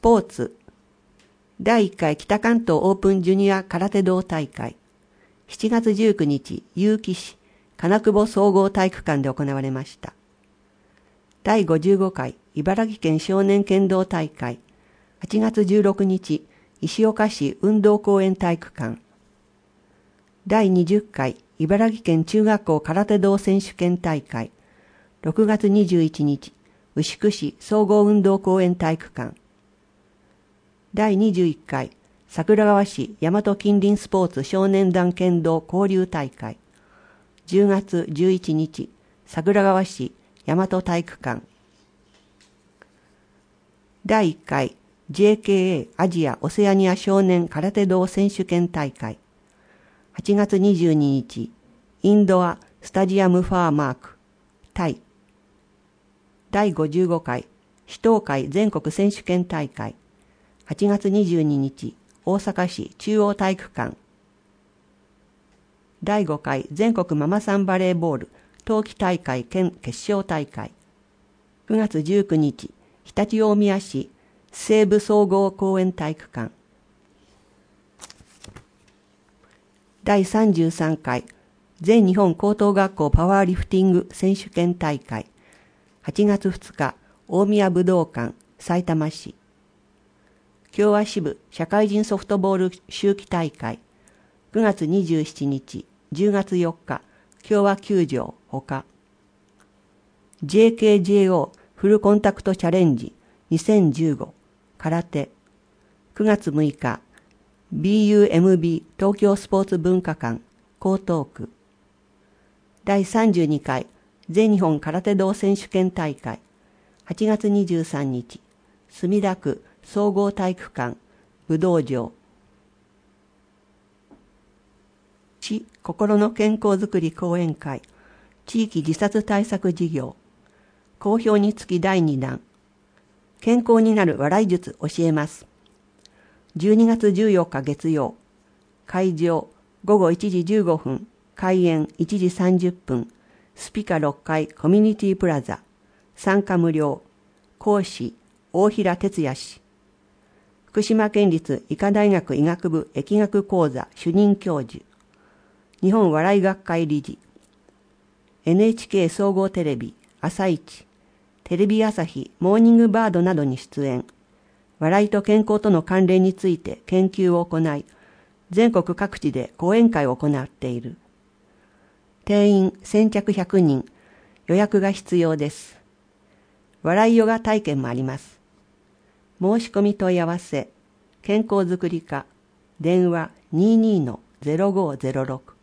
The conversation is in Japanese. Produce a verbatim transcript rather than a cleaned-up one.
ポーツだいいっかい北関東オープンジュニア空手道大会しちがつじゅうくにち結城市金久保総合体育館で行われました。だいごじゅうごかい茨城県少年剣道大会はちがつじゅうろくにち石岡市運動公園体育館。だいにじゅっかい茨城県中学校空手道選手権大会ろくがつにじゅういちにち牛久市総合運動公園体育館。だいにじゅういっかい桜川市大和近隣スポーツ少年団剣道交流大会じゅうがつじゅういちにち桜川市大和体育館。だいいっかい ジェーケーエー アジアオセアニア少年空手道選手権大会はちがつにじゅうににちインドアスタジアムファーマークタイ。だいごじゅうごかい市東海全国選手権大会はちがつにじゅうににち大阪市中央体育館。だいごかい全国ママさんバレーボール冬季大会兼決勝大会くがつじゅうくにち常陸大宮市西部総合公園体育館。だいさんじゅうさんかい全日本高等学校パワーリフティング選手権大会はちがつふつか大宮武道館さいたま市。共和支部社会人ソフトボール秋季大会くがつにじゅうしちにちじゅうがつよっか共和球場ほか。 ジェーケージェーオー フルコンタクトチャレンジにせんじゅうご空手くがつむいか ビーユーエムビー 東京スポーツ文化館江東区。だいさんじゅうにかい全日本空手道選手権大会はちがつにじゅうさんにち墨田区総合体育館武道場。市心の健康づくり講演会地域自殺対策事業好評につきだいにだん健康になる笑い術教えます。じゅうにがつじゅうよっか月曜会場ごごいちじじゅうごふん開演いちじさんじゅっぷんスピカろっかいコミュニティプラザ参加無料講師大平哲也氏福島県立医科大学医学部疫学講座主任教授日本笑い学会理事 エヌエイチケー 総合テレビ朝一テレビ朝日モーニングバードなどに出演笑いと健康との関連について研究を行い全国各地で講演会を行っている。定員先着ひゃくにん予約が必要です。笑いヨガ体験もあります。申し込み問い合わせ健康づくり課電話 にじゅうに ゼロごゼロろく